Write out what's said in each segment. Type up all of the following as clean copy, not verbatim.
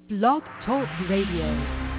Blog Talk Radio.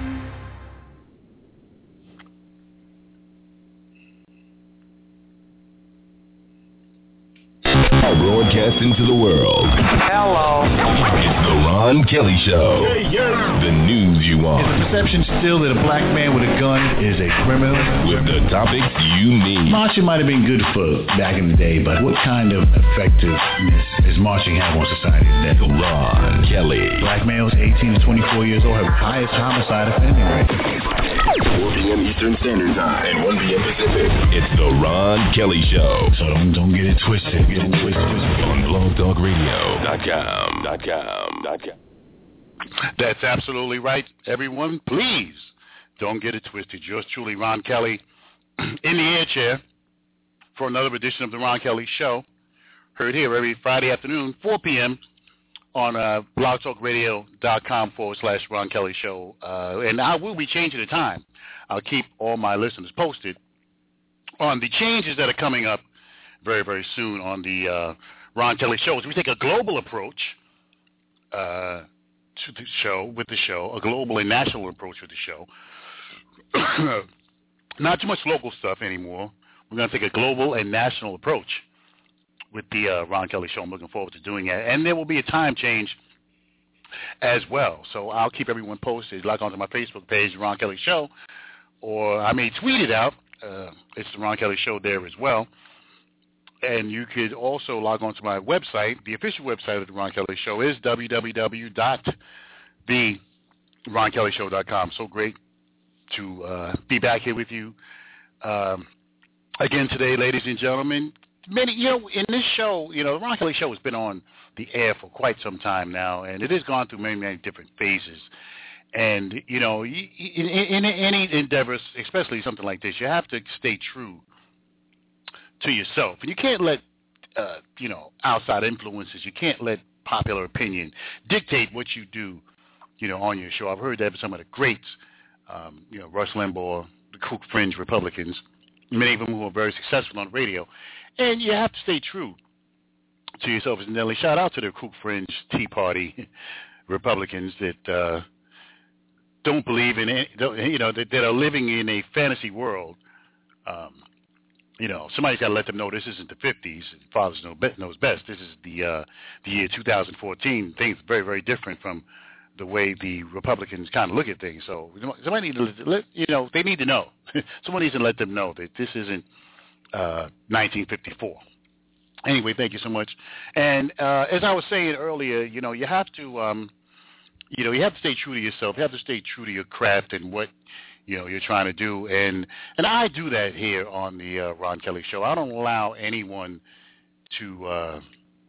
Broadcasting to the world. Hello. It's the Ron Kelly Show. The news you want. Is the perception still that a black man with a gun is a criminal? With the topics you need. Marching might have been good for back in the day, but what kind of effectiveness is marching have on society today? The Ron Kelly. Black males 18 to 24 years old have the highest homicide offending rate. 4 p.m. Eastern Standard Time and 1 p.m. Pacific. It's the Ron Kelly Show. So don't get it twisted. On blogtalkradio.com. That's absolutely right, everyone. Please don't get it twisted. Yours truly, Ron Kelly, in the air chair for another edition of the Ron Kelly Show. Heard here every Friday afternoon, 4 p.m. on blogtalkradio.com/Ron Kelly Show. And I will be changing the time. I'll keep all my listeners posted on the changes that are coming up very, very soon on the Ron Kelly Show. So we take a global approach to the show, a global and national approach with the show. Not too much local stuff anymore. We're going to take a global and national approach with the Ron Kelly Show. I'm looking forward to doing that. And there will be a time change as well. So I'll keep everyone posted. Log on to my Facebook page, Ron Kelly Show, or I may tweet it out. It's the Ron Kelly Show there as well. And you could also log on to my website. The official website of the Ron Kelly Show is www.theronkellyshow.com. So great to be back here with you again today, ladies and gentlemen. In this show, the Ron Kelly Show has been on the air for quite some time now, and it has gone through many, many different phases. And, in any endeavors, especially something like this, you have to stay true to yourself. And you can't let, outside influences, you can't let popular opinion dictate what you do, on your show. I've heard that from some of the greats, Rush Limbaugh, the Koch Fringe Republicans, many of them who are very successful on radio. And you have to stay true to yourself. And Nelly, shout out to the Koch Fringe Tea Party Republicans that don't believe in it, that are living in a fantasy world. Somebody's got to let them know this isn't the 50s. Fathers knows best. This is the year 2014. Things are very, very different from the way the Republicans kind of look at things. So somebody needs to they need to know. Someone needs to let them know that this isn't 1954. Anyway, thank you so much. And as I was saying earlier, you have to you have to stay true to yourself. You have to stay true to your craft and what you're trying to do, and I do that here on the Ron Kelly Show. I don't allow anyone to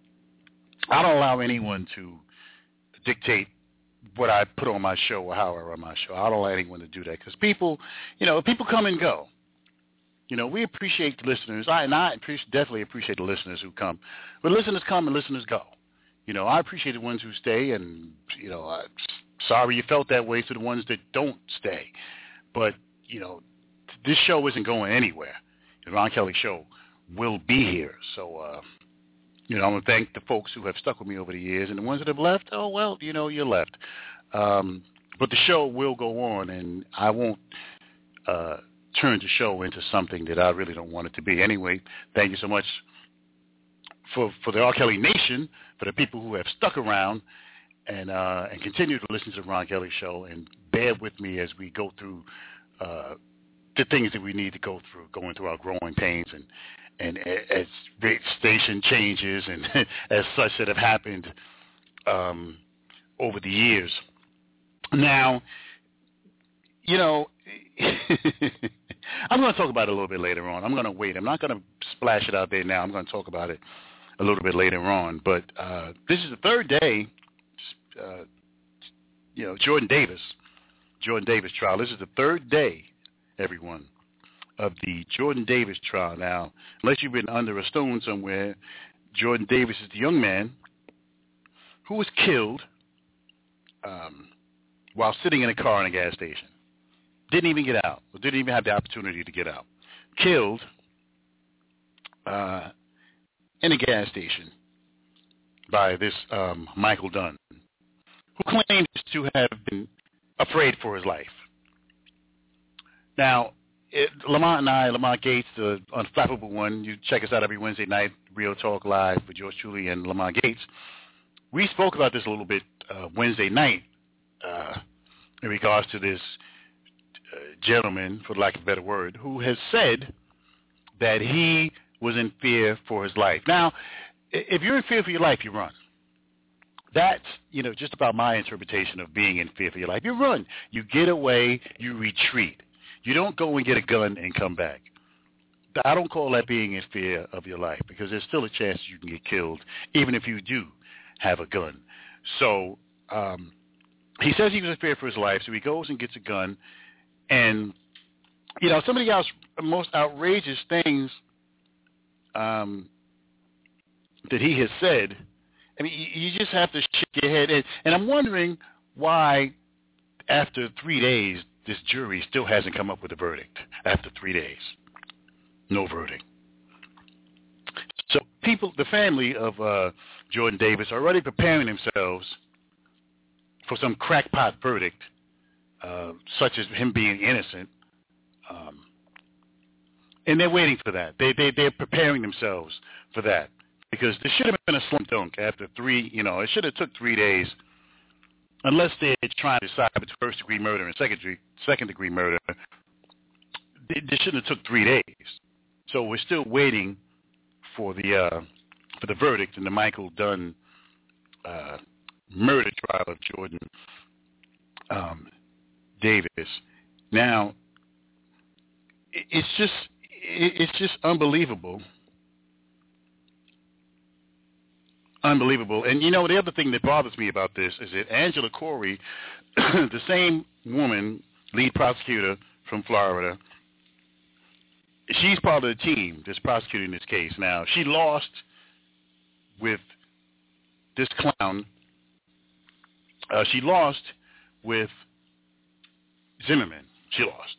dictate what I put on my show or how I run my show. I don't allow anyone to do that because people come and go. We appreciate the listeners. I definitely appreciate the listeners who come, but listeners come and listeners go. I appreciate the ones who stay, and I'm sorry you felt that way to the ones that don't stay. But, this show isn't going anywhere. The Ron Kelly Show will be here. So, I'm going to thank the folks who have stuck with me over the years. And the ones that have left, oh, well, you're left. But the show will go on, and I won't turn the show into something that I really don't want it to be. Anyway, thank you so much for the R. Kelly Nation, for the people who have stuck around and continue to listen to the Ron Kelly Show and bear with me as we go through the things that we need to go through, going through our growing pains and as station changes and as such that have happened over the years. Now, I'm going to talk about it a little bit later on. I'm going to wait. I'm not going to splash it out there now. I'm going to talk about it a little bit later on. But this is the third day. Jordan Davis trial. This is the third day, everyone, of the Jordan Davis trial. Now, unless you've been under a stone somewhere, Jordan Davis is the young man who was killed while sitting in a car in a gas station. Didn't even get out. Or didn't even have the opportunity to get out. Killed in a gas station by this Michael Dunn, who claims to have been afraid for his life. Now, Lamont Gates, the Unflappable One, you check us out every Wednesday night, Real Talk Live with George Truly and Lamont Gates. We spoke about this a little bit Wednesday night in regards to this gentleman, for lack of a better word, who has said that he was in fear for his life. Now, if you're in fear for your life, you run. That's, just about my interpretation of being in fear for your life. You run. You get away. You retreat. You don't go and get a gun and come back. I don't call that being in fear of your life, because there's still a chance you can get killed, even if you do have a gun. So he says he was in fear for his life, so he goes and gets a gun. And, some of the most outrageous things that he has said, I mean, you just have to shake your head. And I'm wondering why, after 3 days, this jury still hasn't come up with a verdict. After 3 days, no verdict. So the family of Jordan Davis are already preparing themselves for some crackpot verdict, such as him being innocent. And they're waiting for that. They're preparing themselves for that, because this should have been a slam dunk after it should have took 3 days, unless they're trying to decide between first-degree murder and second-degree murder. They shouldn't have took 3 days. So we're still waiting for the verdict in the Michael Dunn murder trial of Jordan Davis. Now, it's just unbelievable. Unbelievable. And, the other thing that bothers me about this is that Angela Corey, the same woman, lead prosecutor from Florida, she's part of the team that's prosecuting this case. Now, she lost with this clown. She lost with Zimmerman. She lost.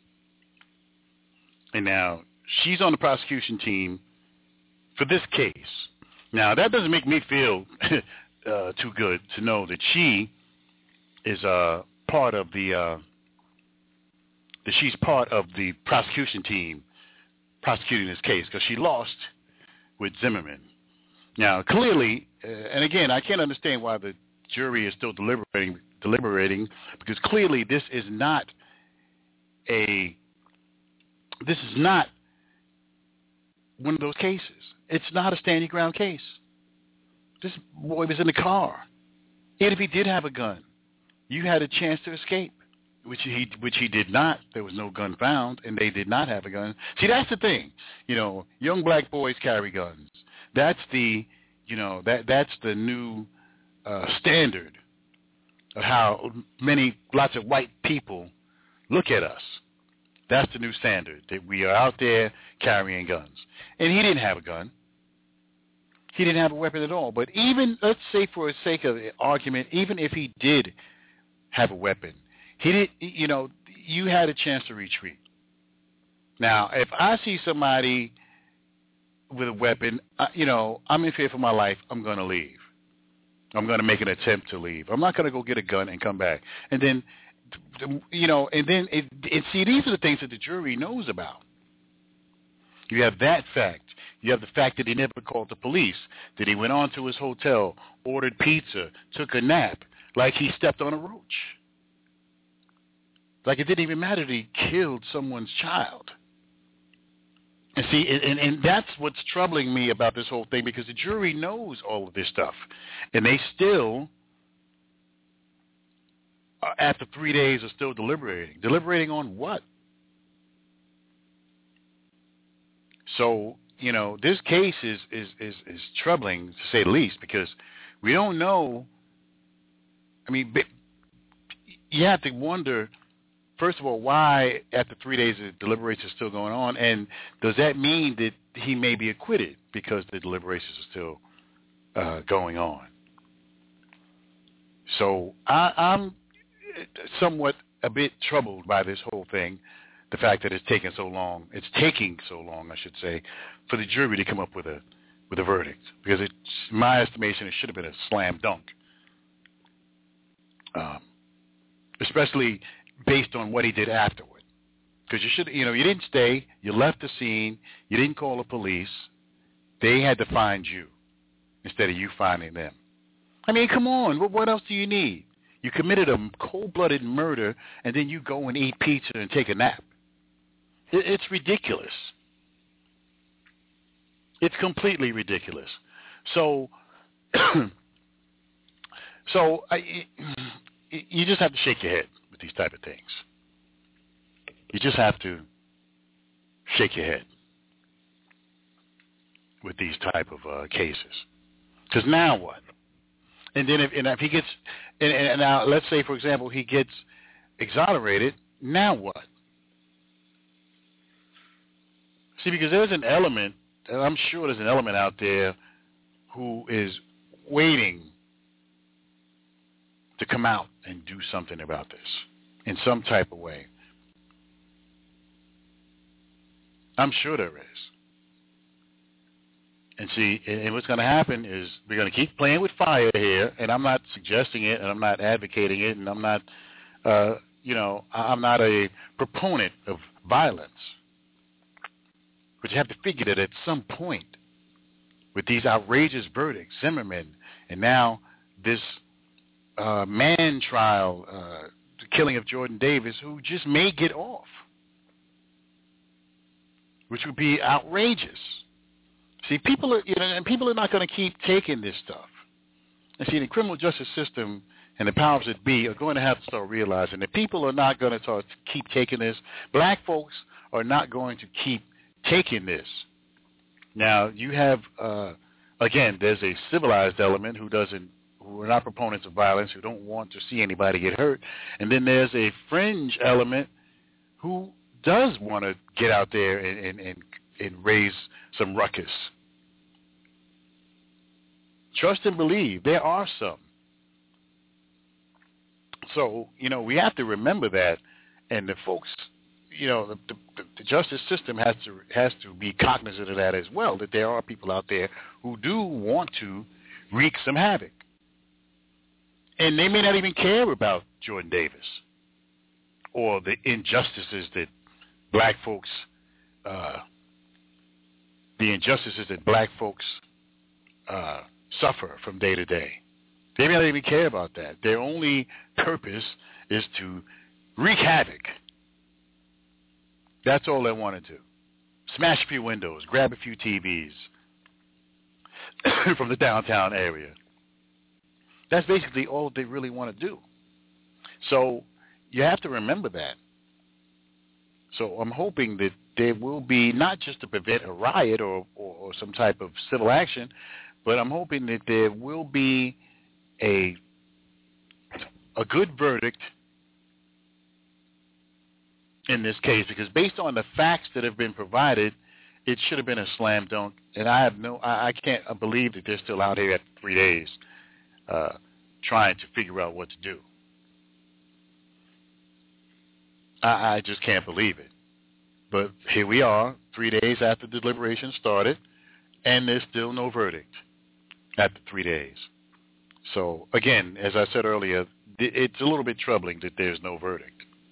And now she's on the prosecution team for this case. Now, that doesn't make me feel too good to know that she is part of that she's part of the prosecution team prosecuting this case, because she lost with Zimmerman. Now, clearly, and again, I can't understand why the jury is still deliberating, because clearly this is not one of those cases. It's not a standing ground case. This boy was in the car. And if he did have a gun, you had a chance to escape, which he did not. There was no gun found, and they did not have a gun. See, that's the thing. Young black boys carry guns. That's the new standard of how lots of white people look at us. That's the new standard, that we are out there carrying guns. And he didn't have a gun. He didn't have a weapon at all. But even, let's say for the sake of the argument, even if he did have a weapon, you had a chance to retreat. Now, if I see somebody with a weapon, I'm in fear for my life, I'm going to leave. I'm going to make an attempt to leave. I'm not going to go get a gun and come back. And then, see, these are the things that the jury knows about. You have that fact. You have the fact that he never called the police, that he went on to his hotel, ordered pizza, took a nap, like he stepped on a roach. Like it didn't even matter that he killed someone's child. And see, and that's what's troubling me about this whole thing, because the jury knows all of this stuff. And they still, after 3 days, are still deliberating. Deliberating on what? So, this case is troubling, to say the least, because we don't know. I mean, you have to wonder, first of all, why after 3 days the deliberations are still going on, and does that mean that he may be acquitted because the deliberations are still going on? So I'm somewhat a bit troubled by this whole thing, the fact that it's taking so long. It's taking so long, I should say, for the jury to come up with a verdict, because in my estimation, it should have been a slam dunk. especially based on what he did afterward. Because you didn't stay. You left the scene. You didn't call the police. They had to find you instead of you finding them. I mean, come on. What else do you need? You committed a cold-blooded murder, and then you go and eat pizza and take a nap. It's ridiculous. It's completely ridiculous. So you just have to shake your head with these type of things. You just have to shake your head with these type of cases. Because now what? And then if he gets, and now let's say, for example, he gets exonerated, now what? See, because there's an element, and I'm sure there's an element out there who is waiting to come out and do something about this in some type of way. I'm sure there is. And see, and what's going to happen is we're going to keep playing with fire here, and I'm not suggesting it, and I'm not advocating it, and I'm not, I'm not a proponent of violence. But you have to figure that at some point, with these outrageous verdicts, Zimmerman, and now this Mann trial, the killing of Jordan Davis, who just may get off, which would be outrageous. See, people are not going to keep taking this stuff. And see, the criminal justice system and the powers that be are going to have to start realizing that people are not going to keep taking this. Black folks are not going to keep taking this. Now, you have, again, there's a civilized element who are not proponents of violence, who don't want to see anybody get hurt. And then there's a fringe element who does want to get out there and raise some ruckus. Trust and believe, there are some. So, we have to remember that, and the folks, the justice system has to be cognizant of that as well, that there are people out there who do want to wreak some havoc. And they may not even care about Jordan Davis or the injustices that black folks suffer from day to day. They may not even care about that. Their only purpose is to wreak havoc. That's all they want to do. Smash a few windows, grab a few TVs from the downtown area. That's basically all they really want to do. So you have to remember that. So I'm hoping that there will be, not just to prevent a riot or some type of civil action, but I'm hoping that there will be a good verdict in this case, because based on the facts that have been provided, it should have been a slam dunk. And I can't believe that they're still out here after 3 days trying to figure out what to do. I just can't believe it. But here we are, 3 days after the deliberation started, and there's still no verdict after 3 days. So, again, as I said earlier, it's a little bit troubling that there's no verdict.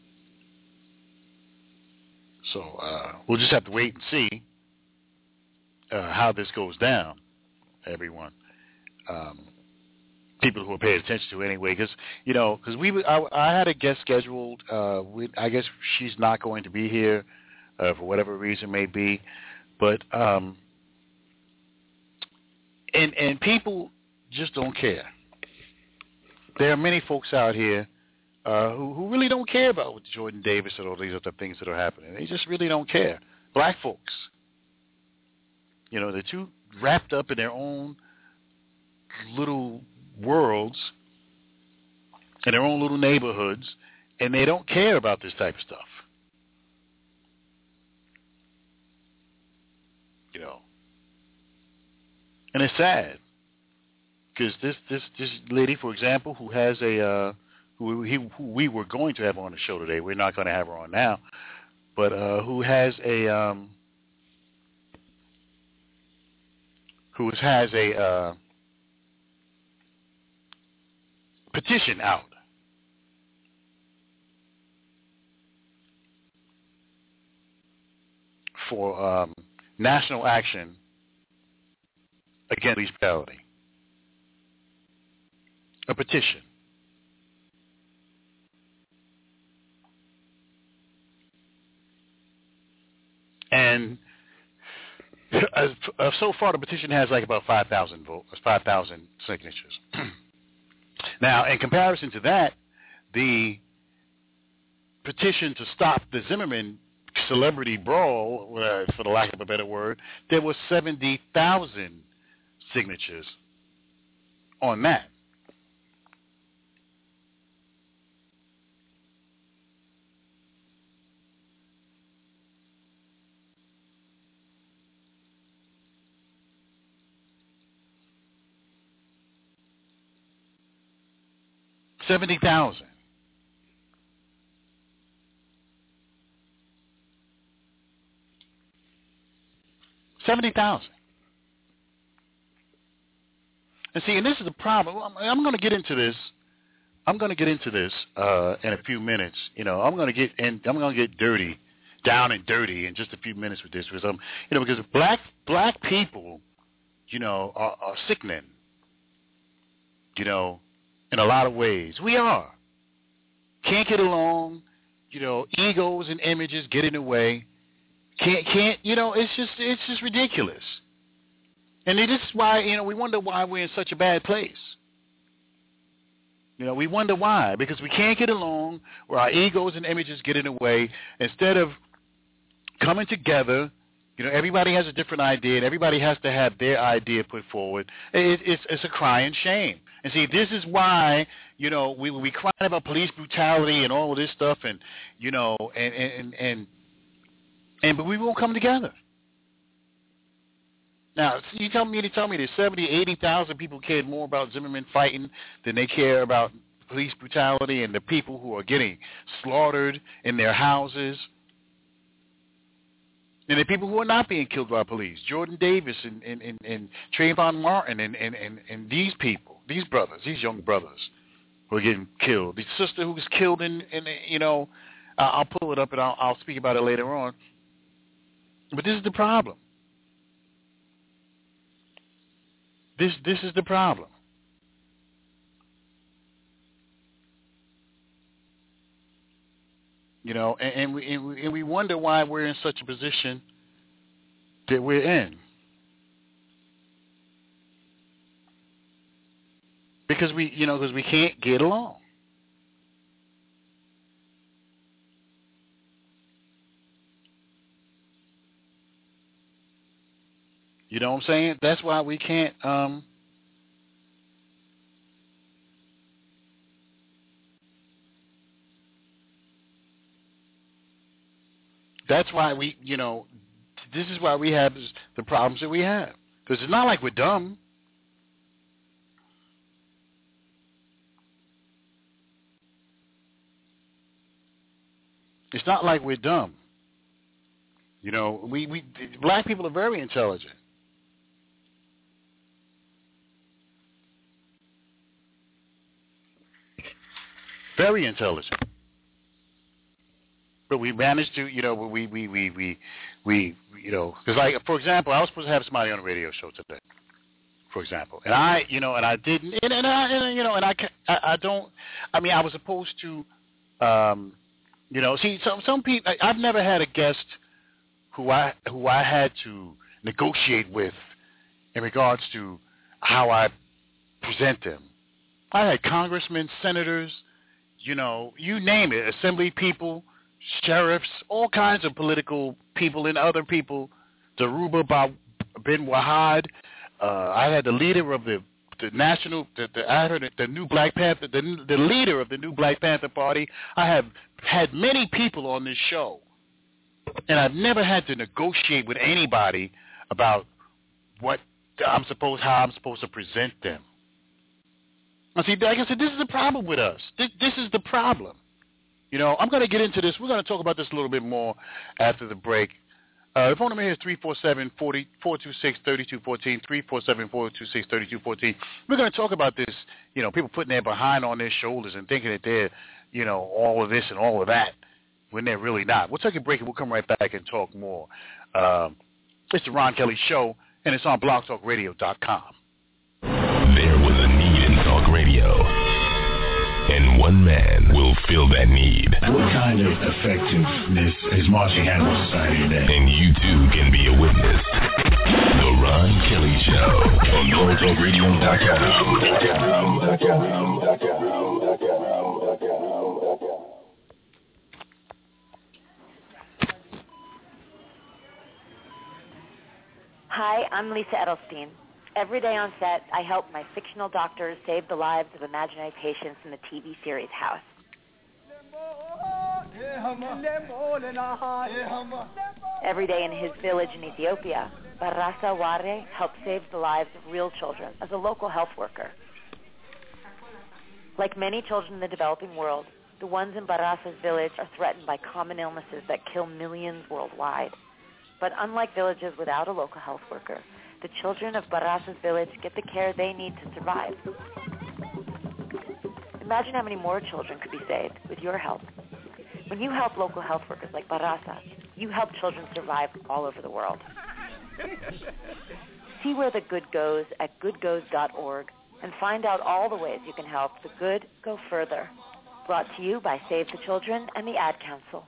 So we'll just have to wait and see how this goes down, everyone. People who are paying attention to it anyway, because I had a guest scheduled. I guess she's not going to be here for whatever reason may be, but and people just don't care. There are many folks out here who really don't care about Jordan Davis and all these other things that are happening. They just really don't care. Black folks, they're too wrapped up in their own little worlds, in their own little neighborhoods, and they don't care about this type of stuff. And it's sad, because this lady, for example, who has a who we were going to have on the show today, we're not going to have her on now, but who has a petition out for national action against police brutality. A petition. And so far, the petition has like about 5,000 signatures. Now, in comparison to that, the petition to stop the Zimmerman celebrity brawl, for the lack of a better word, there were 70,000 signatures on that. $70,000. $70,000. And see, and this is the problem. I'm going to get into this. I'm going to get into this in a few minutes. You know, I'm going to get dirty, down and dirty in just a few minutes with this, because because black people, are sickening. In a lot of ways. We are. Can't get along, egos and images get in the way. Can't it's just ridiculous. And this is why, we wonder why we're in such a bad place. We wonder why, because we can't get along, where our egos and images get in the way. Instead of coming together, everybody has a different idea, and everybody has to have their idea put forward. It's a crying shame. And see, this is why, we cry about police brutality and all of this stuff, and but we won't come together. Now, you tell me that 70, 80,000 people cared more about Zimmerman fighting than they care about police brutality and the people who are getting slaughtered in their houses. And the people who are not being killed by police, Jordan Davis and Trayvon Martin and these people, these brothers, these young brothers who are getting killed. The sister who was killed I'll pull it up and I'll speak about it later on. But this is the problem. This is the problem. And we wonder why we're in such a position that we're in. Because we can't get along. You know what I'm saying? That's why we can't that's why we, this is why we have the problems that we have. Because it's not like we're dumb. It's not like we're dumb. We black people are very intelligent. Very intelligent. But we managed to, because like, for example, I was supposed to have somebody on a radio show today, for example, and I didn't, I was supposed to, see, some people, I've never had a guest who I had to negotiate with in regards to how I present them. I had congressmen, senators, you name it, assembly people, sheriffs, all kinds of political people and other people, Daruba bin Wahad. I had the leader of the new Black Panther, the leader of the new Black Panther Party. I have had many people on this show, and I've never had to negotiate with anybody about how I'm supposed to present them. Now, see, like I said, this is the problem with us. This is the problem. I'm going to get into this. We're going to talk about this a little bit more after the break. The phone number here is 347-426-3214, 347-426-3214. We're going to talk about this, people putting their behind on their shoulders and thinking that they're, all of this and all of that, when they're really not. We'll take a break and we'll come right back and talk more. It's the Ron Kelly Show, and it's on blogtalkradio.com. There was a need in talk radio, and one man will fill that need. What kind of effectiveness is Marching Hand with society today? And you too can be a witness. The Ron Kelly Show on blogtalkradio.com. Hi, I'm Lisa Edelstein. Every day on set, I help my fictional doctors save the lives of imaginary patients in the TV series House. Every day in his village in Ethiopia, Barasa Ware helps save the lives of real children as a local health worker. Like many children in the developing world, the ones in Barasa's village are threatened by common illnesses that kill millions worldwide. But unlike villages without a local health worker, the children of Barasa's village get the care they need to survive. Imagine how many more children could be saved with your help. When you help local health workers like Barasa, you help children survive all over the world. See where the good goes at goodgoes.org and find out all the ways you can help the good go further. Brought to you by Save the Children and the Ad Council.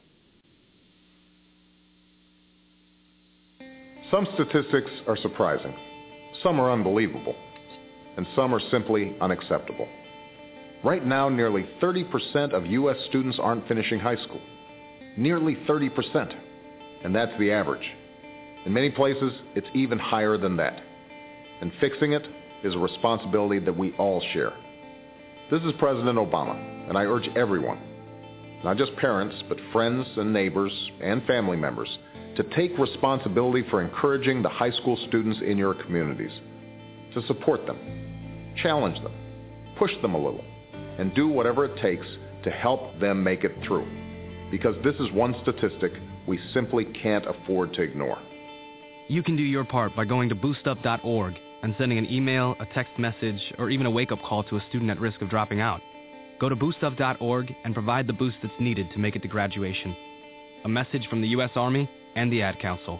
Some statistics are surprising, some are unbelievable, and some are simply unacceptable. Right now, nearly 30% of U.S. students aren't finishing high school. Nearly 30%. And that's the average. In many places, it's even higher than that. And fixing it is a responsibility that we all share. This is President Obama, and I urge everyone, not just parents, but friends and neighbors and family members, to take responsibility for encouraging the high school students in your communities, to support them, challenge them, push them a little, and do whatever it takes to help them make it through. Because this is one statistic we simply can't afford to ignore. You can do your part by going to boostup.org and sending an email, a text message, or even a wake-up call to a student at risk of dropping out. Go to boostup.org and provide the boost that's needed to make it to graduation. A message from the U.S. Army and the Ad Council.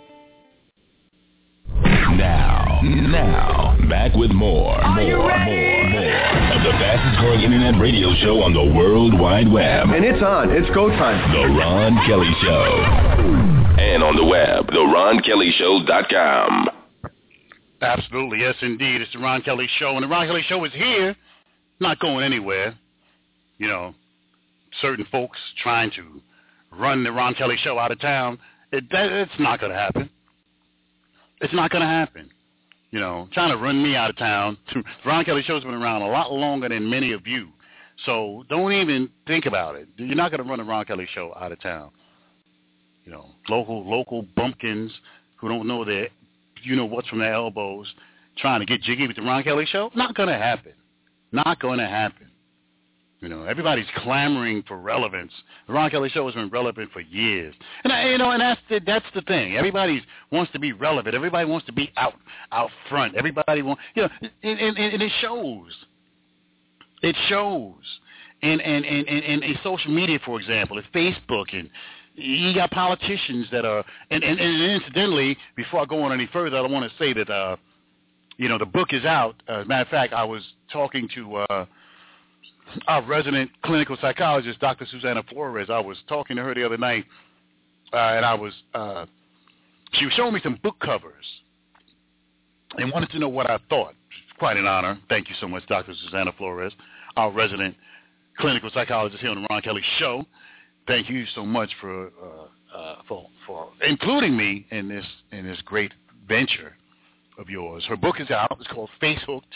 Now, back with more of the fastest growing internet radio show on the World Wide Web. And it's on. It's go time. The Ron Kelly Show. And on the web, theronkellyshow.com. Absolutely, yes indeed. It's the Ron Kelly Show, and the Ron Kelly Show is here, not going anywhere. You know, certain folks trying to run the Ron Kelly Show out of town. It's not going to happen. It's not going to happen. You know, trying to run me out of town. The Ron Kelly Show's been around a lot longer than many of you. So don't even think about it. You're not going to run the Ron Kelly Show out of town. You know, local bumpkins who don't know their, you know, what's from their elbows, trying to get jiggy with the Ron Kelly Show. Not going to happen. Not going to happen. You know, everybody's clamoring for relevance. The Ron Kelly Show has been relevant for years, and that's the thing. Everybody wants to be relevant. Everybody wants to be out front. Everybody wants, you know, and it shows. It shows in social media, for example, at Facebook, and you got politicians that are. And incidentally, before I go on any further, I want to say that you know, the book is out. As a matter of fact, I was talking to our resident clinical psychologist, Dr. Susanna Flores. I was talking to her the other night, and she was showing me some book covers and wanted to know what I thought. It's quite an honor. Thank you so much, Dr. Susanna Flores, our resident clinical psychologist here on the Ron Kelly Show. Thank you so much for including me in this great venture of yours. Her book is out. It's called Face Hooked.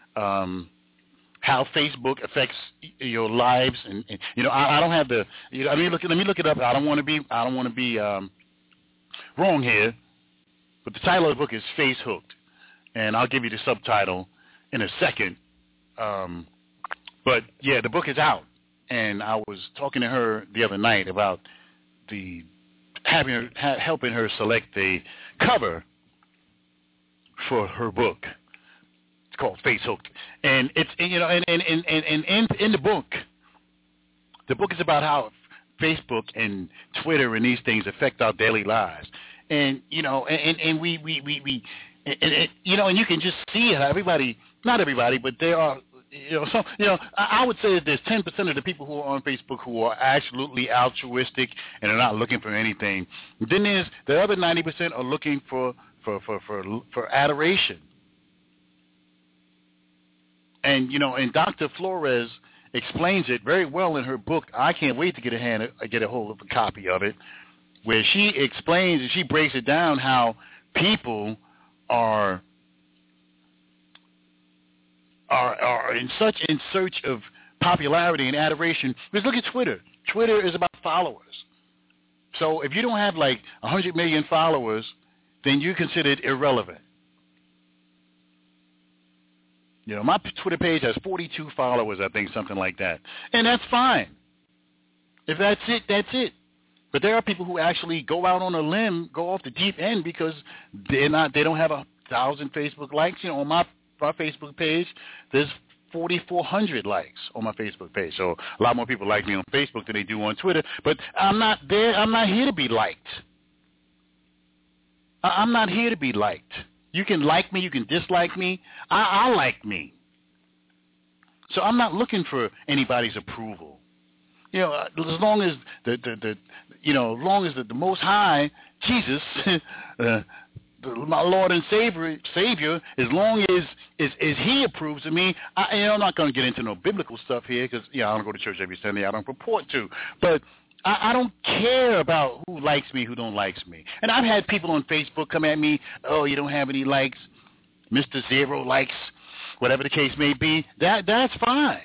How Facebook affects your lives, and you know, I don't have the. You know, let me look it up. I don't want to be wrong here, but the title of the book is Face Hooked, and I'll give you the subtitle in a second. But yeah, the book is out, and I was talking to her the other night about helping her select the cover for her book. Called Face Hooked, and it's, you know, and in the book is about how Facebook and Twitter and these things affect our daily lives. And, you know, and we you know, and you can just see how everybody, not everybody, but there are, you know, some, you know, I would say that there's 10% of the people who are on Facebook who are absolutely altruistic and are not looking for anything. Then there's the other 90% are looking for adoration. And, you know, and Dr. Flores explains it very well in her book. I can't wait to get a hold of a copy of it, where she explains and she breaks it down how people are in search of popularity and adoration. Because look at Twitter. Twitter is about followers. So if you don't have like 100 million followers, then you're considered irrelevant. You know, my Twitter page has 42 followers, I think, something like that. And that's fine. If that's it, that's it. But there are people who actually go out on a limb, go off the deep end because they don't have 1,000 Facebook likes. You know, on my Facebook page, there's 4,400 likes on my Facebook page. So a lot more people like me on Facebook than they do on Twitter. But I'm not there. I'm not here to be liked. I'm not here to be liked. You can like me. You can dislike me. I like me. So I'm not looking for anybody's approval. You know, as long as the Most High, Jesus, my Lord and Savior, as long as He approves of me, I'm not going to get into no biblical stuff here because, I don't go to church every Sunday. I don't purport to. But I don't care about who likes me, who don't likes me. And I've had people on Facebook come at me, oh, you don't have any likes, Mr. Zero likes, whatever the case may be. That's fine.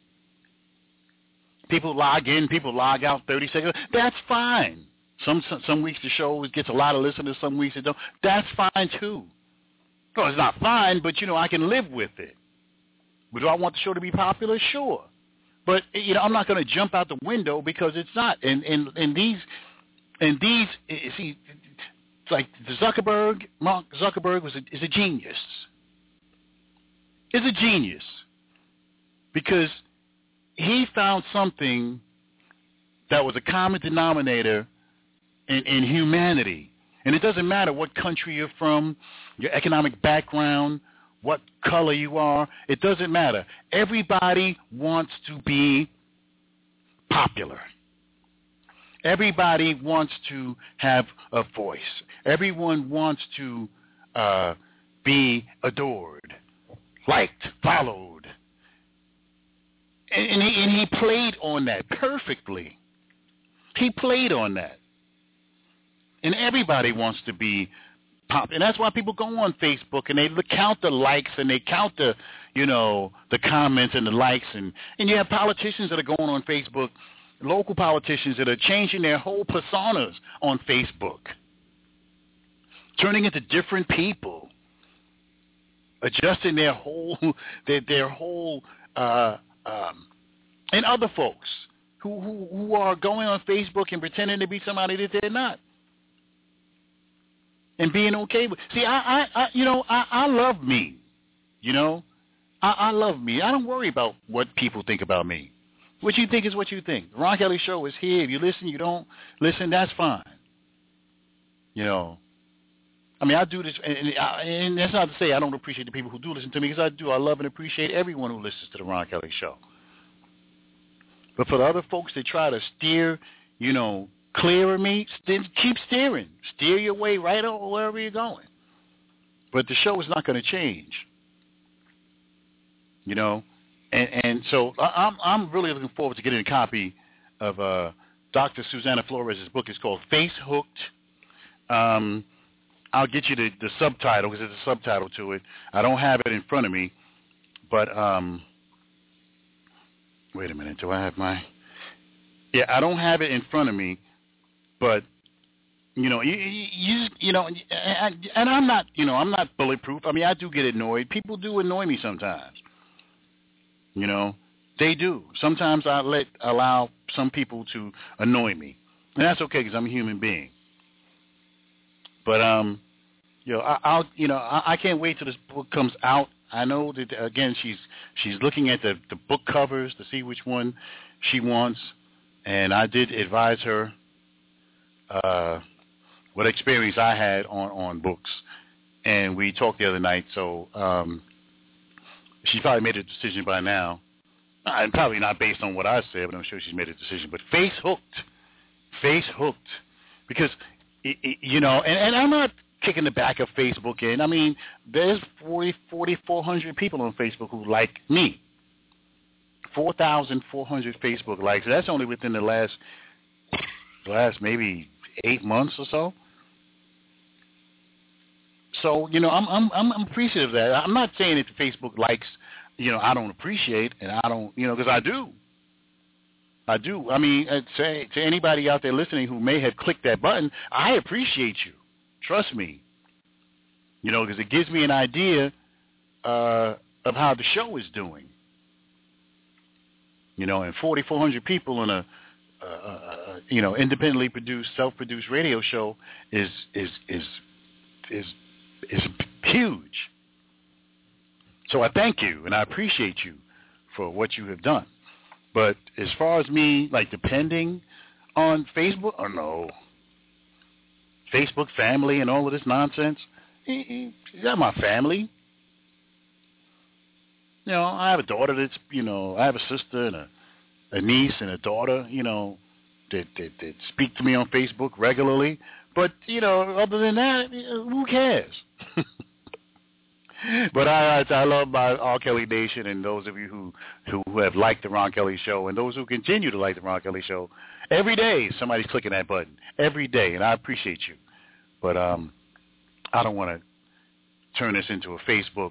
People log in, people log out 30 seconds. That's fine. Some weeks the show gets a lot of listeners, some weeks it don't. That's fine too. No, it's not fine, but I can live with it. But do I want the show to be popular? Sure. But I'm not going to jump out the window because it's not. And these see, it's like Mark Zuckerberg is a genius. Is a genius because he found something that was a common denominator in humanity. And it doesn't matter what country you're from, your economic background, what color you are. It doesn't matter. Everybody wants to be popular. Everybody wants to have a voice. Everyone wants to be adored, liked, followed. And he played on that perfectly. He played on that. And everybody wants to be popular. And that's why people go on Facebook and they count the likes and they count the comments and the likes. And you have politicians that are going on Facebook, local politicians that are changing their whole personas on Facebook, turning into different people, adjusting their whole and other folks who are going on Facebook and pretending to be somebody that they're not, and being okay with. See, I love me. I love me. I don't worry about what people think about me. What you think is what you think. The Ron Kelly Show is here. If you listen, you don't listen, that's fine. I do this, and that's not to say I don't appreciate the people who do listen to me, because I do. I love and appreciate everyone who listens to the Ron Kelly Show. But for the other folks that try to steer, clear of me, keep steering. Steer your way right over wherever you're going. But the show is not going to change. And so I'm really looking forward to getting a copy of Dr. Susanna Flores' book. It's called Face Hooked. I'll get you the subtitle because there's a subtitle to it. I don't have it in front of me, but wait a minute. Do I have my? Yeah, I don't have it in front of me, but and I'm not, I'm not bulletproof. I do get annoyed. People do annoy me sometimes. They do. Sometimes I allow some people to annoy me, and that's okay because I'm a human being. But I can't wait till this book comes out. I know that again she's looking at the book covers to see which one she wants, And I did advise her what experience I had on books. And we talked the other night, so she probably made a decision by now. And probably not based on what I said, but I'm sure she's made a decision. But face hooked. Because, you know, and I'm not kicking the back of Facebook in. I mean, there's 4,400 people on Facebook who like me. 4,400 Facebook likes. That's only within the last maybe 8 months or so. So, you know, I'm appreciative of that. I'm not saying that the Facebook likes, you know, I don't appreciate, and I don't, you know, because I do. I mean, I'd say to anybody out there listening who may have clicked that button, I appreciate you. Trust me. You know, because it gives me an idea of how the show is doing. You know, and 4,400 people in a you know, independently produced, self-produced radio show is huge. So I thank you and I appreciate you for what you have done. But as far as me, like, depending on Facebook, or no, Facebook family and all of this nonsense, they're my family. You know, I have a daughter that's, you know, I have a sister and a niece and a daughter, you know, that speak to me on Facebook regularly. But, you know, other than that, who cares? But I love my R. Kelly Nation and those of you who have liked the Ron Kelly Show and those who continue to like the Ron Kelly Show. Every day somebody's clicking that button. Every day, and I appreciate you. But I don't want to turn this into a Facebook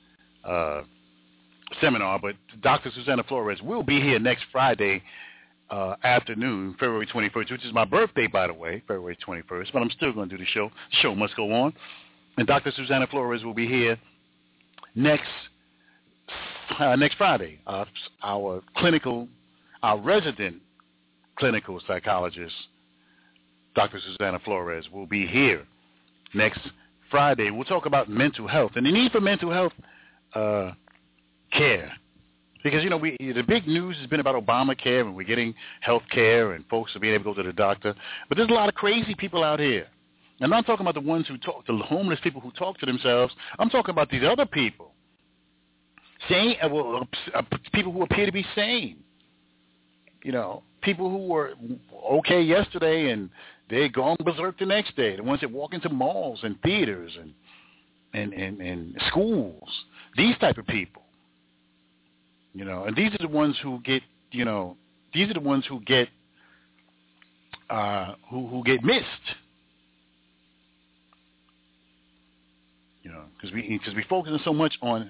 seminar, but Dr. Susanna Flores will be here next Friday afternoon, February 21st, which is my birthday, by the way, February 21st, but I'm still going to do the show. The show must go on. And Dr. Susanna Flores will be here next Friday. Our resident clinical psychologist, Dr. Susanna Flores, will be here next Friday. We'll talk about mental health and the need for mental health care. Because, you know, the big news has been about Obamacare and we're getting health care and folks are being able to go to the doctor. But there's a lot of crazy people out here. And I'm not talking about the ones who talk, the homeless people who talk to themselves. I'm talking about these other people. People who appear to be sane. You know, people who were okay yesterday and they're gone berserk the next day. The ones that walk into malls and theaters and schools. These type of people. You know, and these are the ones who get, you know, these are the ones who get missed. You know, because we focus so much on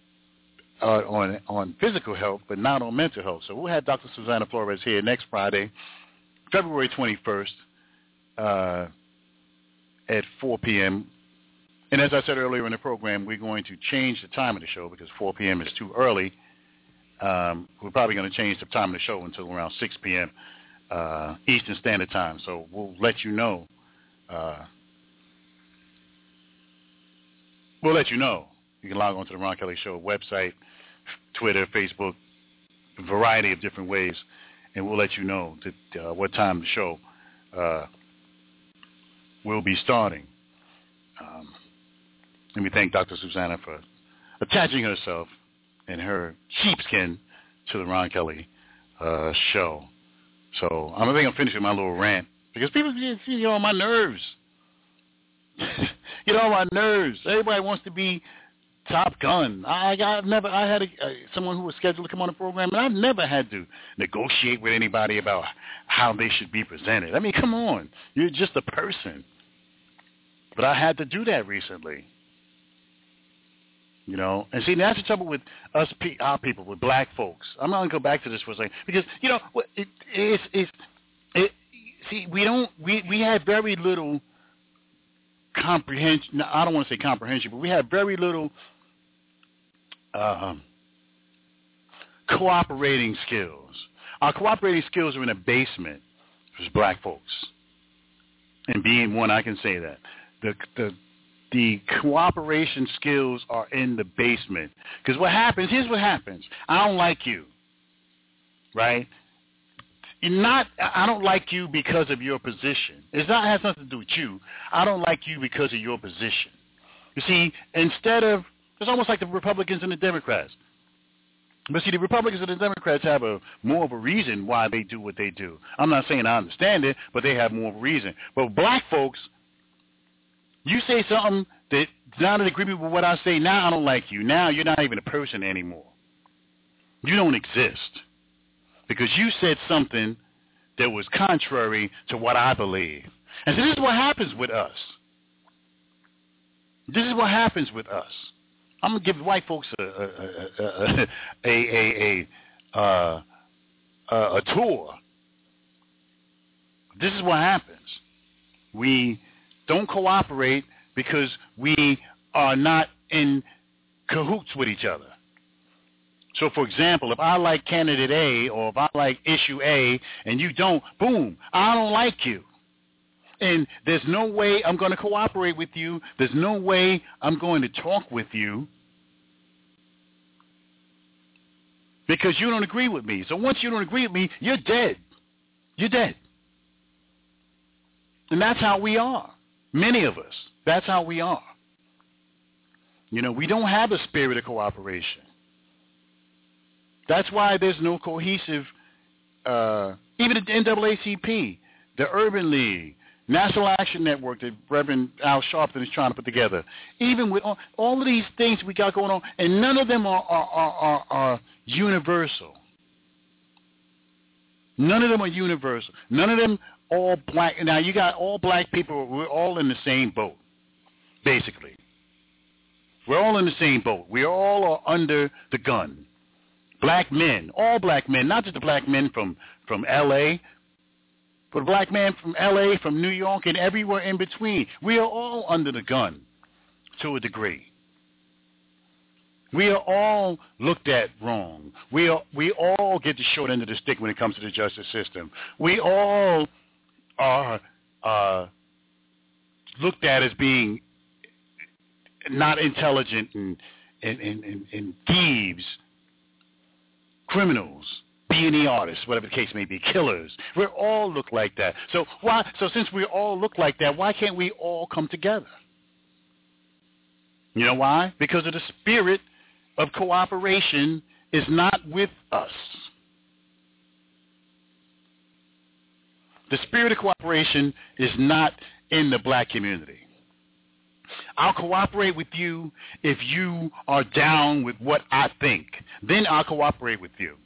physical health, but not on mental health. So we'll have Dr. Susanna Flores here next Friday, February 21st, at 4 p.m. And as I said earlier in the program, we're going to change the time of the show because 4 p.m. is too early. We're probably going to change the time of the show until around 6 p.m. Eastern Standard Time. So we'll let you know. You can log on to the Ron Kelly Show website, Twitter, Facebook, a variety of different ways, and we'll let you know that, what time the show will be starting. And we thank Dr. Susanna for attaching herself and her sheepskin to the Ron Kelly show. So I think I'm finishing my little rant because people get on my nerves. Get on my nerves. Everybody wants to be Top Gun. I had someone who was scheduled to come on the program, and I've never had to negotiate with anybody about how they should be presented. I mean, come on. You're just a person. But I had to do that recently. You know, and see, that's the trouble with us, our people, with black folks. I'm not going to go back to this for a second because, you know, we have very little comprehension. I don't want to say comprehension, but we have very little cooperating skills. Our cooperating skills are in the basement as black folks. And being one, I can say that. The cooperation skills are in the basement. Because here's what happens. I don't like you, right? I don't like you because of your position. It has nothing to do with you. I don't like you because of your position. You see, it's almost like the Republicans and the Democrats. But see, the Republicans and the Democrats have more of a reason why they do what they do. I'm not saying I understand it, but they have more of a reason. But black folks, you say something that's not in agreement with what I say, now I don't like you. Now you're not even a person anymore. You don't exist because you said something that was contrary to what I believe. And so this is what happens with us. This is what happens with us. I'm gonna give white folks a tour. This is what happens. We don't cooperate because we are not in cahoots with each other. So, for example, if I like candidate A or if I like issue A and you don't, boom, I don't like you. And there's no way I'm going to cooperate with you. There's no way I'm going to talk with you because you don't agree with me. So once you don't agree with me, you're dead. You're dead. And that's how we are. Many of us. That's how we are. You know, we don't have a spirit of cooperation. That's why there's no cohesive, even the NAACP, the Urban League, National Action Network that Reverend Al Sharpton is trying to put together. Even with all of these things we got going on, and none of them are universal. None of them are universal. None of them all black. Now, you got all black people. We're all in the same boat, basically. We're all in the same boat. We all are under the gun. Black men, all black men, not just the black men from L.A., but the black men from L.A., from New York, and everywhere in between. We are all under the gun to a degree. We are all looked at wrong. We all get the short end of the stick when it comes to the justice system. We all are looked at as being not intelligent and thieves, criminals, B&E artists, whatever the case may be, killers. We all look like that. So since we all look like that, why can't we all come together? You know why? Because of the spirit of cooperation is not with us. The spirit of cooperation is not in the black community. I'll cooperate with you if you are down with what I think. Then I'll cooperate with you.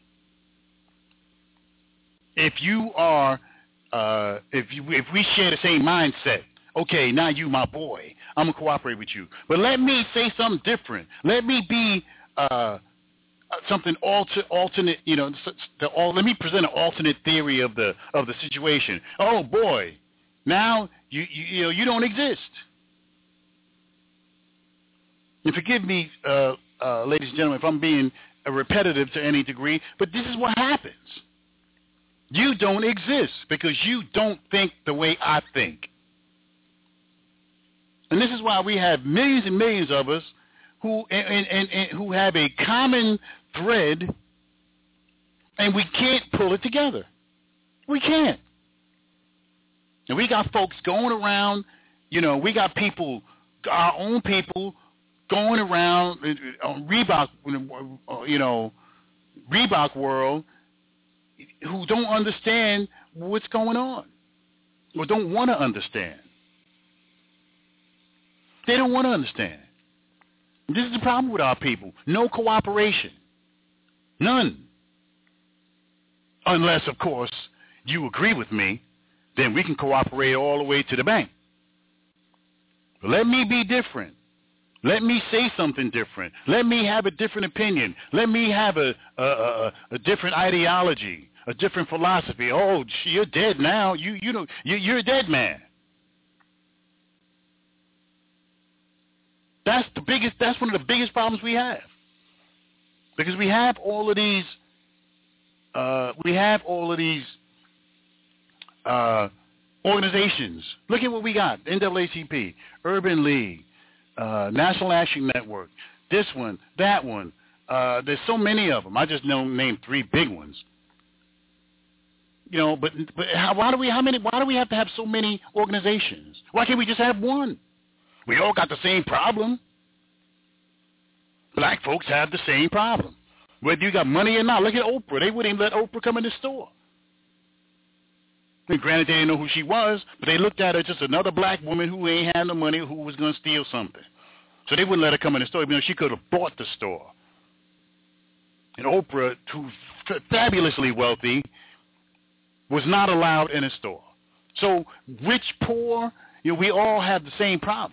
If you are, if we share the same mindset, okay, now you my boy, I'm gonna cooperate with you. But let me say something different. Let me be something alternate. You know, let me present an alternate theory of the situation. Oh boy, now you don't exist. And forgive me, ladies and gentlemen, if I'm being repetitive to any degree, but this is what happens. You don't exist because you don't think the way I think. And this is why we have millions and millions of us who who have a common thread, and we can't pull it together. We can't. And we got folks going around, we got people, our own people, going around on Reebok, Reebok world, who don't understand what's going on, or don't want to understand. They don't want to understand. This is the problem with our people. No cooperation. None. Unless, of course, you agree with me, then we can cooperate all the way to the bank. But let me be different. Let me say something different. Let me have a different opinion. Let me have a different ideology, a different philosophy. Oh, you're dead now. You're a dead man. That's one of the biggest problems we have. Because we have all of these organizations. Look at what we got. NAACP, Urban League, National Action Network, this one, that one. There's so many of them. I just named 3 big ones. but why do we have to have so many organizations? Why can't we just have one? We all got the same problem. Black folks have the same problem. Whether you got money or not. Look at Oprah. They wouldn't even let Oprah come in the store. And granted, they didn't know who she was, but they looked at her just another black woman who ain't had no money, who was going to steal something. So they wouldn't let her come in the store, even though she could have bought the store. And Oprah, who's fabulously wealthy, was not allowed in a store. So rich, poor, we all have the same problem.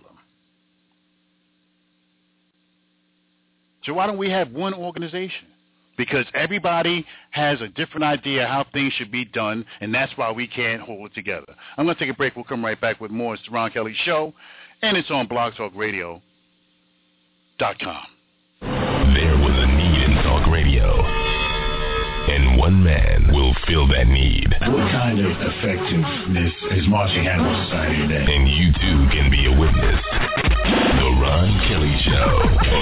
So why don't we have one organization? Because everybody has a different idea how things should be done, and that's why we can't hold it together. I'm going to take a break. We'll come right back with more. It's the Ron Kelly Show, and it's on blogtalkradio.com. There was a need in talk radio, and one man will fill that need. What kind of effectiveness is Marching Hand for Society today? And you too can be a witness. The Ron Kelly Show on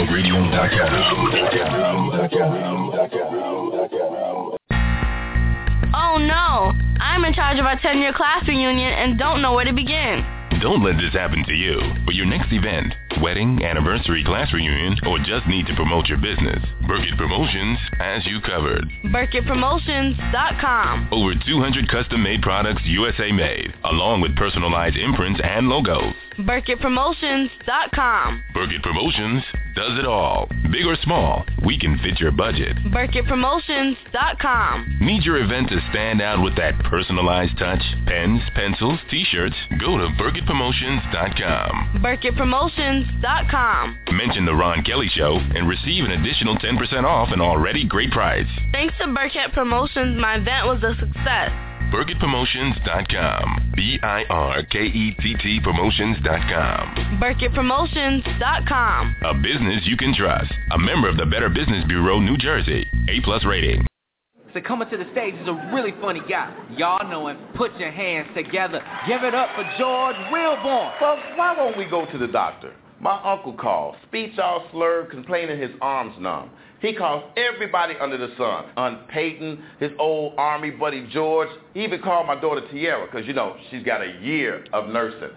blogtalkradio.com. Oh no! I'm in charge of our 10-year class reunion and don't know where to begin. Don't let this happen to you. For your next event, wedding, anniversary, class reunion, or just need to promote your business, Burkett Promotions has you covered. BurkettPromotions.com. Over 200 custom-made products USA made, along with personalized imprints and logos. BurkettPromotions.com. Burkett Promotions does it all. Big or small, we can fit your budget. BurkettPromotions.com. Need your event to stand out with that personalized touch? Pens, pencils, t-shirts? Go to BurkettPromotions.com. BurkettPromotions.com. Mention the Ron Kelly Show and receive an additional 10% off an already great price. Thanks to Burkett Promotions, my event was a success. BurkettPromotions.com. BIRKETT Promotions.com. BurkettPromotions.com. A business you can trust. A member of the Better Business Bureau, New Jersey. A+ rating. So coming to the stage is a really funny guy. Y'all know him. Put your hands together. Give it up for George Wilborn. Folks, why won't we go to the doctor? My uncle called, speech all slurred, complaining his arms numb. He calls everybody under the sun. Aunt Peyton, his old Army buddy George. He even called my daughter Tiara because, she's got a year of nursing.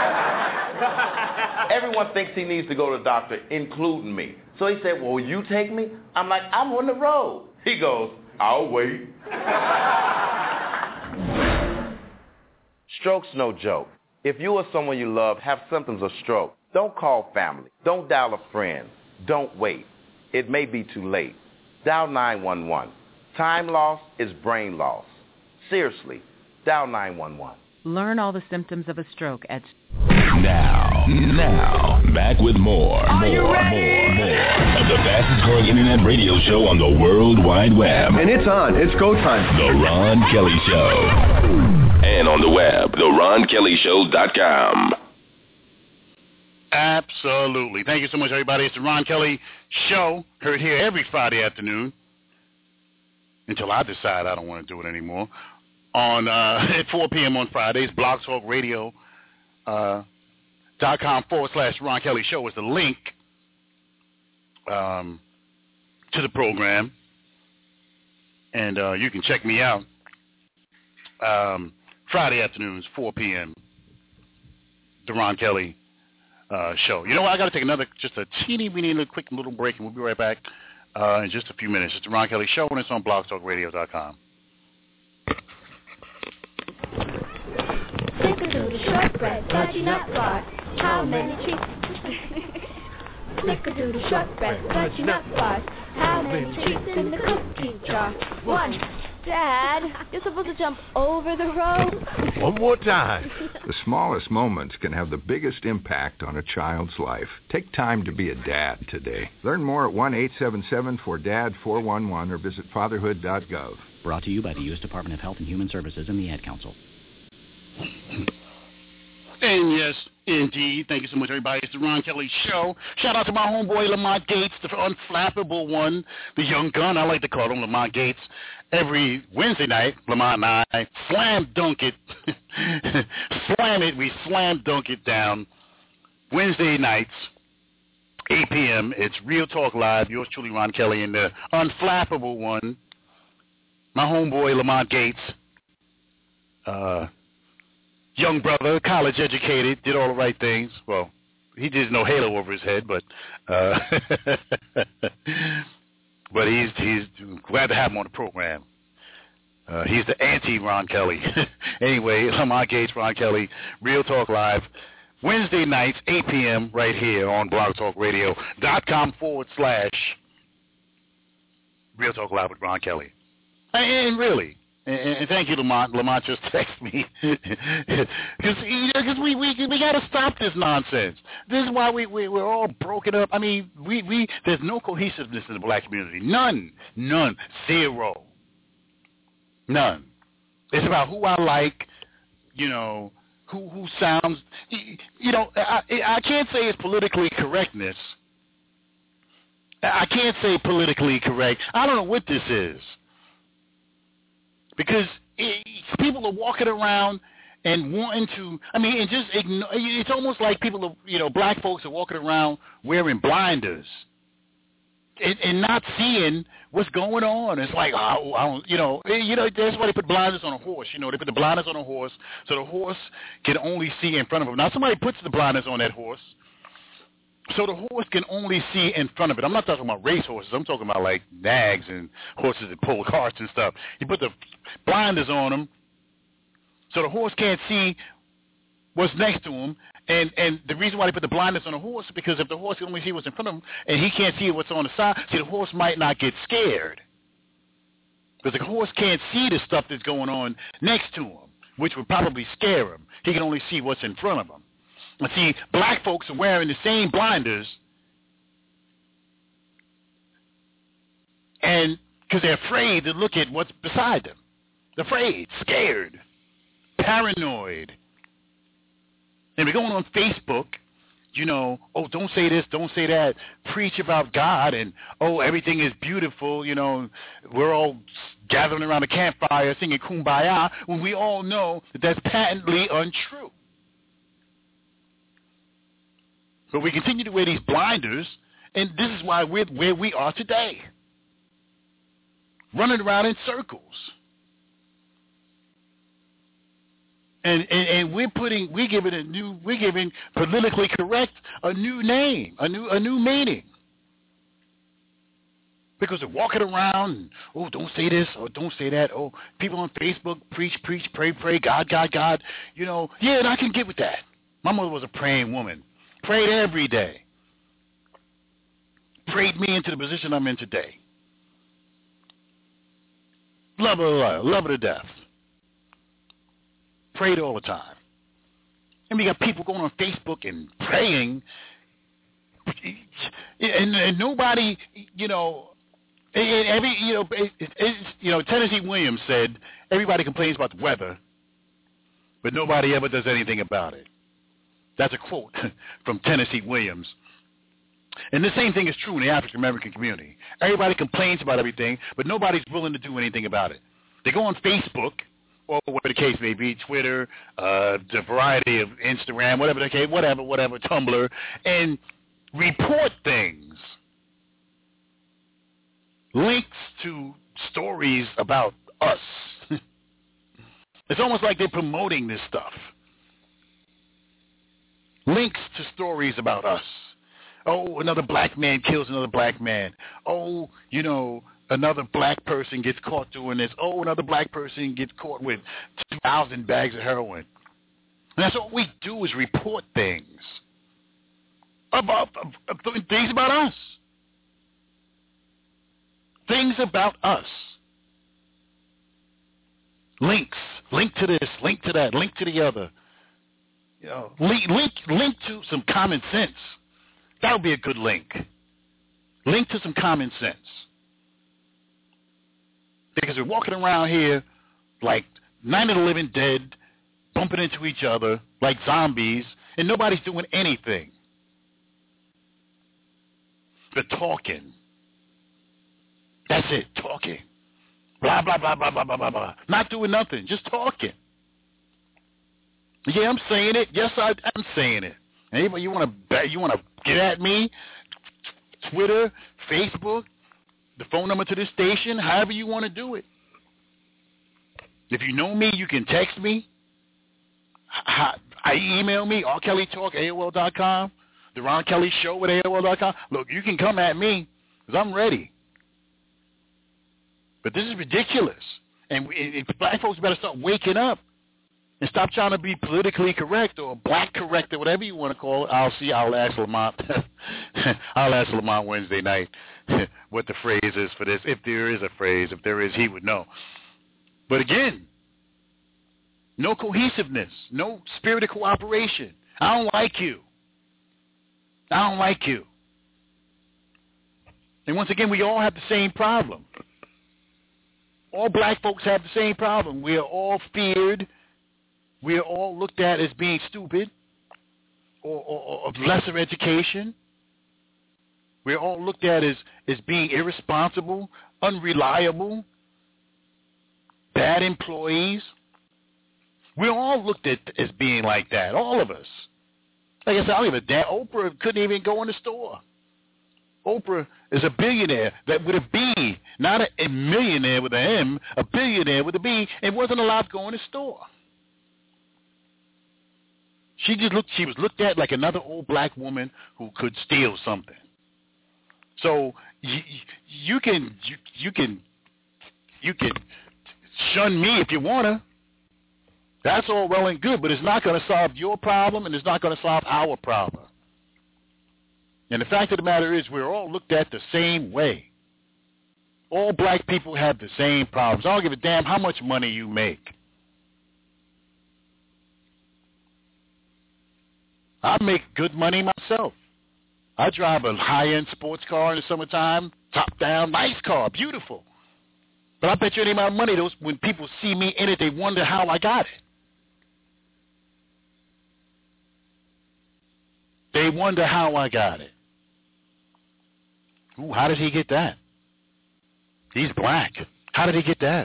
Everyone thinks he needs to go to the doctor, including me. So he said, well, will you take me? I'm like, I'm on the road. He goes, I'll wait. Stroke's no joke. If you or someone you love have symptoms of stroke, don't call family. Don't dial a friend. Don't wait. It may be too late. Dial 911. Time loss is brain loss. Seriously, dial 911. Learn all the symptoms of a stroke at... Now, back with more of the fastest growing internet radio show on the World Wide Web. And it's on. It's go time. The Ron Kelly Show. And on the web, theronkellyshow.com. Absolutely. Thank you so much, everybody. It's the Ron Kelly Show, heard here every Friday afternoon until I decide I don't want to do it anymore. On at 4 p.m. on Fridays, blogtalkradio.com/Ron Kelly Show is the link to the program, and you can check me out Friday afternoons, 4 p.m. The Ron Kelly Show. You know what? I got to take just a teeny-weeny quick little break, and we'll be right back in just a few minutes. It's the Ron Kelly Show, and it's on blogtalkradio.com. Snickerdoodle shortbread, fudgy nut bar. How many treats? Snickerdoodle shortbread, fudgy nut bars. How many treats in the cookie jar? One. Dad, you're supposed to jump over the rope. One more time. The smallest moments can have the biggest impact on a child's life. Take time to be a dad today. Learn more at 1-877-4DAD-411 or visit fatherhood.gov. Brought to you by the U.S. Department of Health and Human Services and the Ad Council. And yes, indeed. Thank you so much, everybody. It's the Ron Kelly Show. Shout out to my homeboy, Lamont Gates, the unflappable one, the young gun. I like to call him Lamont Gates. Every Wednesday night, Lamont and I slam dunk it. We slam dunk it down. Wednesday nights, 8 p.m. It's Real Talk Live. Yours truly, Ron Kelly, and the unflappable one, my homeboy, Lamont Gates, young brother, college educated, did all the right things. Well, he did no halo over his head, but but he's glad to have him on the program. He's the anti-Ron Kelly. Anyway, Lamont Gates, Ron Kelly, Real Talk Live, Wednesday nights, 8 p.m. right here on blogtalkradio.com/Real Talk Live with Ron Kelly. And really, and thank you, Lamont. Lamont just texted me because we got to stop this nonsense. This is why we're all broken up. I mean, there's no cohesiveness in the black community. None, zero, none. It's about who I like, who sounds, I can't say it's politically correctness. I can't say politically correct. I don't know what this is. Because people are walking around and wanting to, and just ignore, it's almost like people are, black folks are walking around wearing blinders and not seeing what's going on. It's like, that's why they put blinders on a horse. They put the blinders on a horse so the horse can only see in front of him. Now, somebody puts the blinders on that horse so the horse can only see in front of it. I'm not talking about race horses. I'm talking about like nags and horses that pull carts and stuff. You put the blinders on them so the horse can't see what's next to him. And the reason why they put the blinders on the horse is because if the horse can only see what's in front of him and he can't see what's on the side, the horse might not get scared. Because the horse can't see the stuff that's going on next to him, which would probably scare him. He can only see what's in front of him. And see, black folks are wearing the same blinders, and because they're afraid to look at what's beside them. They're afraid, scared, paranoid. And we're going on Facebook, don't say this, don't say that, preach about God, and, everything is beautiful, we're all gathering around a campfire singing Kumbaya, when we all know that that's patently untrue. But we continue to wear these blinders, and this is why we're where we are today. Running around in circles. And we're giving politically correct a new name, a new meaning. Because they're walking around and, don't say this or don't say that. People on Facebook preach, pray, God. Yeah, and I can get with that. My mother was a praying woman. Prayed every day. Prayed me into the position I'm in today. Love her to death. Prayed all the time. And we got people going on Facebook and praying, and nobody, Tennessee Williams said everybody complains about the weather, but nobody ever does anything about it. That's a quote from Tennessee Williams. And the same thing is true in the African American community. Everybody complains about everything, but nobody's willing to do anything about it. They go on Facebook, or whatever the case may be, Twitter, the variety of Instagram, whatever, Tumblr, and report things. Links to stories about us. It's almost like they're promoting this stuff. Links to stories about us. Another black man kills another black man. Another black person gets caught doing this. Another black person gets caught with 2,000 bags of heroin. And that's all we do is report things about things about us. Things about us. Links. Link to this, link to that, link to the other. Link to some common sense. That would be a good link. Link to some common sense. Because we're walking around here like Night of the Living Dead, bumping into each other like zombies, and nobody's doing anything. They're talking. That's it, talking. Blah, blah, blah, blah, blah, blah, blah, blah. Not doing nothing, just talking. Yeah, I'm saying it. Yes, I'm saying it. Anybody you want to get at me? Twitter, Facebook, the phone number to this station, however you want to do it. If you know me, you can text me. Email me, rkellytalk@AOL.com, the Ron Kelly Show at AOL.com. Look, you can come at me because I'm ready. But this is ridiculous. And black folks better start waking up and stop trying to be politically correct or black correct or whatever you want to call it. I'll ask Lamont. I'll ask Lamont Wednesday night what the phrase is for this. If there is a phrase, if there is, he would know. But again, no cohesiveness, no spirit of cooperation. I don't like you. I don't like you. And once again, we all have the same problem. All black folks have the same problem. We are all feared. We are all looked at as being stupid or of lesser education. We are all looked at as being irresponsible, unreliable, bad employees. We're all looked at as being like that, all of us. Like I said, I don't give a damn. Oprah couldn't even go in the store. Oprah is a billionaire that with a B, not a millionaire with an M, a billionaire with a B, and wasn't allowed to go in the store. She was looked at like another old black woman who could steal something. So you can shun me if you wanna. That's all well and good, but it's not going to solve your problem, and it's not going to solve our problem. And the fact of the matter is we're all looked at the same way. All black people have the same problems. I don't give a damn how much money you make. I make good money myself. I drive a high-end sports car in the summertime, top-down, nice car, beautiful. But I bet you any amount of money, when people see me in it, they wonder how I got it. They wonder how I got it. Ooh, how did he get that? He's black. How did he get that?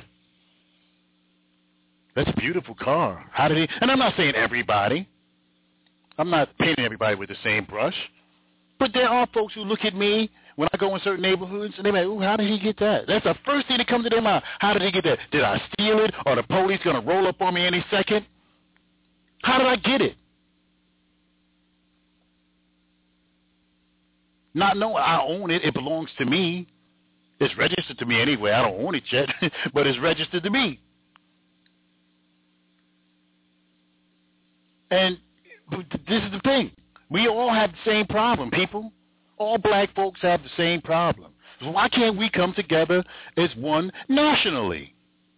That's a beautiful car. How did he? And I'm not saying everybody. I'm not painting everybody with the same brush. But there are folks who look at me when I go in certain neighborhoods, and they're like, ooh, how did he get that? That's the first thing that comes to their mind. How did he get that? Did I steal it? Or the police going to roll up on me any second? How did I get it? Not knowing I own it, it belongs to me. It's registered to me anyway. I don't own it yet, but it's registered to me. And this is the thing. We all have the same problem, people. All black folks have the same problem. So why can't we come together as one nationally?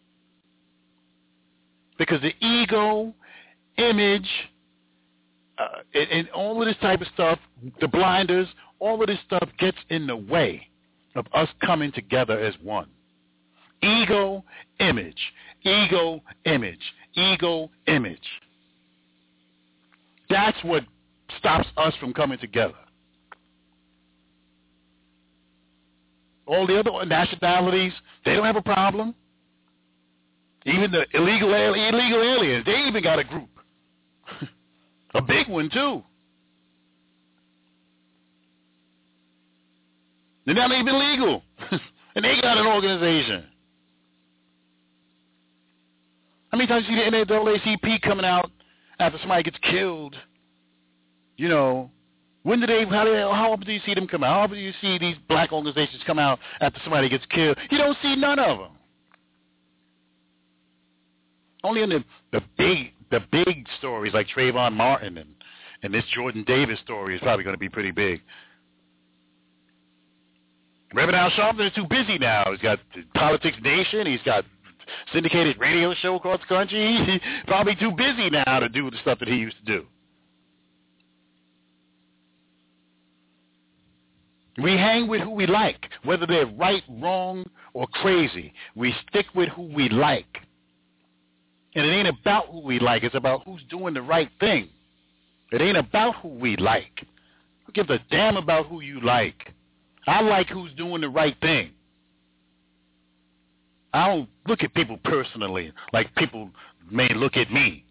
Because the ego, image, and all of this type of stuff, the blinders, all of this stuff gets in the way of us coming together as one. Ego, image, ego, image, ego, image. That's what stops us from coming together. All the other nationalities, they don't have a problem. Even the illegal aliens, they even got a group. A big one, too. They're not even legal. And they got an organization. How many times you see the NAACP coming out after somebody gets killed? You know, how often do you see them come out? How often do you see these black organizations come out after somebody gets killed? You don't see none of them. Only in the big stories like Trayvon Martin and this Jordan Davis story is probably going to be pretty big. Reverend Al Sharpton is too busy now. He's got Politics Nation. He's got syndicated radio show across the country. He's probably too busy now to do the stuff that he used to do. We hang with who we like, whether they're right, wrong, or crazy. We stick with who we like. And it ain't about who we like. It's about who's doing the right thing. It ain't about who we like. Who gives a damn about who you like? I like who's doing the right thing. I don't look at people personally like people may look at me.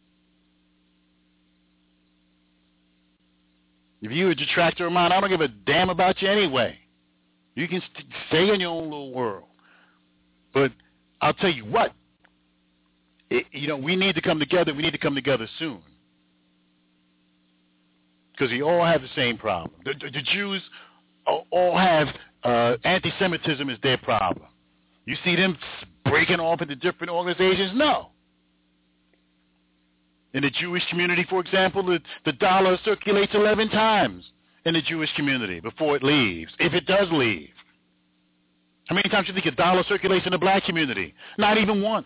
If you're a detractor of mine, I don't give a damn about you anyway. You can stay in your own little world. But I'll tell you what, we need to come together. We need to come together soon. Because we all have the same problem. The Jews all have anti-Semitism is their problem. You see them breaking off into different organizations? No. In the Jewish community, for example, the dollar circulates 11 times in the Jewish community before it leaves, if it does leave. How many times do you think a dollar circulates in the black community? Not even once.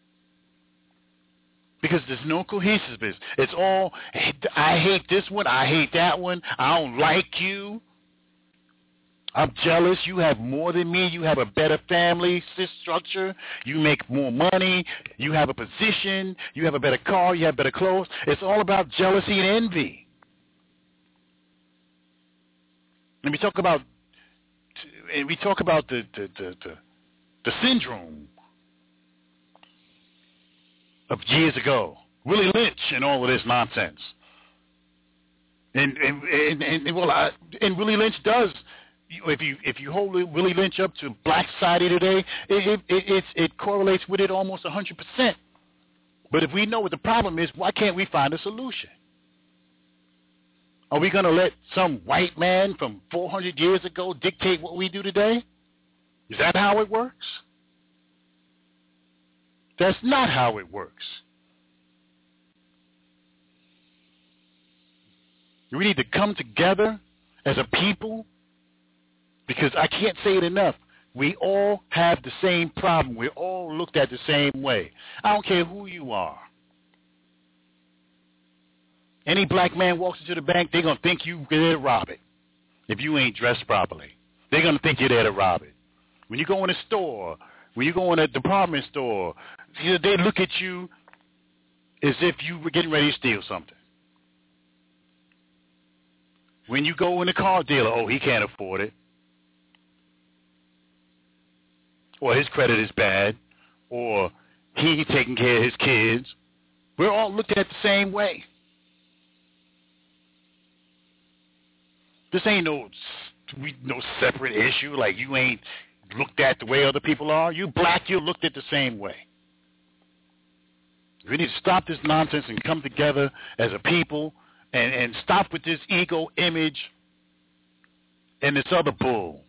Because there's no cohesiveness. It's all, I hate this one, I hate that one, I don't like you. I'm jealous. You have more than me. You have a better family structure. You make more money. You have a position. You have a better car. You have better clothes. It's all about jealousy and envy. And we talk about the syndrome of years ago, Willie Lynch and all of this nonsense. And Willie Lynch does. If you hold Willie Lynch up to black society today, it correlates with it almost 100%. But if we know what the problem is, why can't we find a solution? Are we going to let some white man from 400 years ago dictate what we do today? Is that how it works? That's not how it works. We need to come together as a people, because I can't say it enough. We all have the same problem. We're all looked at the same way. I don't care who you are. Any black man walks into the bank, they're going to think you're there to rob it if you ain't dressed properly. They're going to think you're there to rob it. When you go in a store, when you go in a department store, they look at you as if you were getting ready to steal something. When you go in a car dealer, oh, he can't afford it. Or his credit is bad. Or he ain't taking care of his kids. We're all looked at the same way. This ain't no separate issue, like you ain't looked at the way other people are. You black, you're looked at the same way. We need to stop this nonsense and come together as a people and stop with this ego image and this other bull.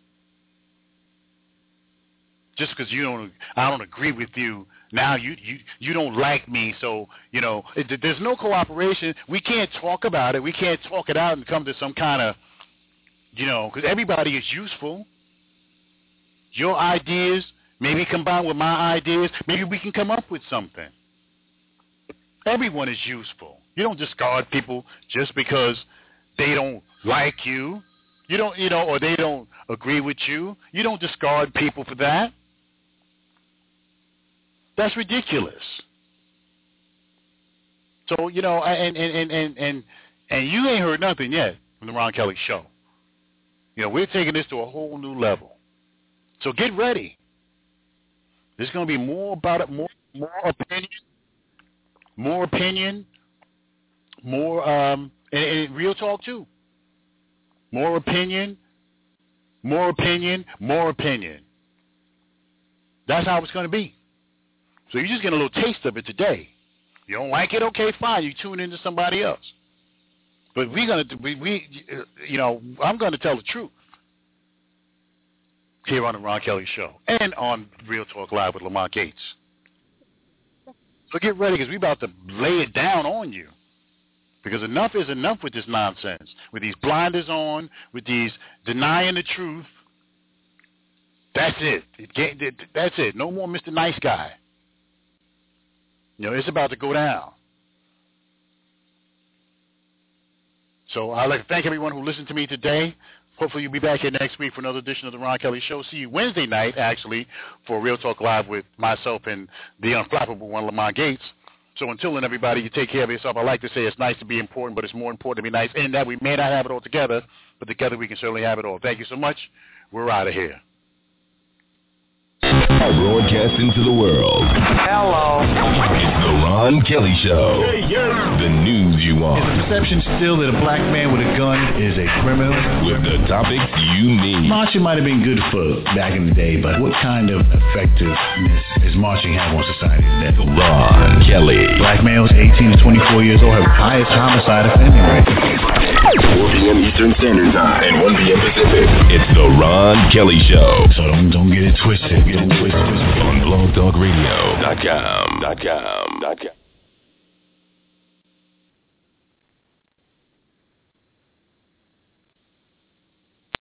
Just because I don't agree with you, now you don't like me, so, there's no cooperation. We can't talk about it. We can't talk it out and come to some kind of, because everybody is useful. Your ideas, maybe combined with my ideas, maybe we can come up with something. Everyone is useful. You don't discard people just because they don't like you. You don't, or they don't agree with you. You don't discard people for that. That's ridiculous. So, and you ain't heard nothing yet from the Ron Kelly Show. We're taking this to a whole new level. So get ready. There's going to be more about it, more opinion, and real talk too. More opinion. That's how it's going to be. So you just get a little taste of it today. You don't like it? Okay, fine. You tune into somebody else. But I'm going to tell the truth here on the Ron Kelly Show and on Real Talk Live with Lamont Gates. So get ready, because we're about to lay it down on you. Because enough is enough with this nonsense, with these blinders on, with these denying the truth. That's it. That's it. No more Mr. Nice Guy. It's about to go down. So I'd like to thank everyone who listened to me today. Hopefully you'll be back here next week for another edition of the Ron Kelly Show. See you Wednesday night, actually, for Real Talk Live with myself and the unflappable one, Lamont Gates. So until then, everybody, you take care of yourself. I like to say it's nice to be important, but it's more important to be nice, in that we may not have it all together, but together we can certainly have it all. Thank you so much. We're out of here. Broadcasting to the world. Hello. It's the Ron Kelly Show. The news you want. Is the perception still that a black man with a gun is a criminal? With the topics you need. Marching might have been good for back in the day, but what kind of effectiveness is marching have on society today? Ron Kelly. Black males 18 to 24 years old have the highest homicide offending rate. 4 p.m. Eastern Standard Time and 1 p.m. Pacific. It's the Ron Kelly Show. So don't get it twisted. On blogtalkradio.com.